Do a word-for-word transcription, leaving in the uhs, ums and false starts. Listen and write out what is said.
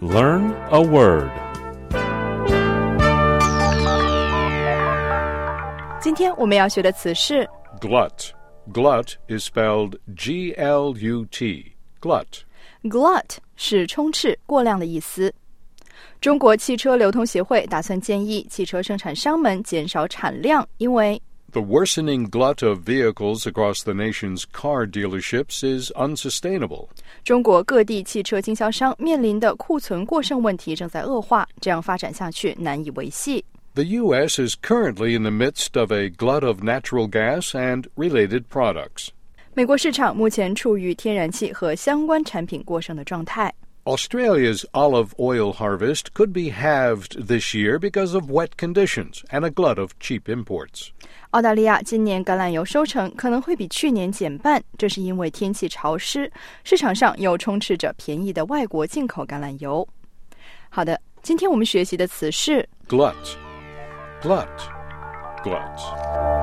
Learn a word. 今天我们要学的词是 Glut. Glut is spelled G L U T. Glut. Glut 是充斥、过量的意思。中国汽车流通协会打算建议汽车生产商们减少产量，因为 The worsening glut of vehicles across the nation's car dealerships is unsustainable. 中国各地汽车经销商面临的库存过剩问题正在恶化，这样发展下去难以维系。 The U S is currently in the midst of a glut of natural gas and related products. 美国市场目前处于天然气和相关产品过剩的状态。 Australia's olive oil harvest could be halved this year because of wet conditions and a glut of cheap imports. 澳大利亚今年橄榄油收成可能会比去年减半，这是因为天气潮湿，市场上又充斥着便宜的外国进口橄榄油。好的，今天我们学习的词是 Glut. Glut. Glut.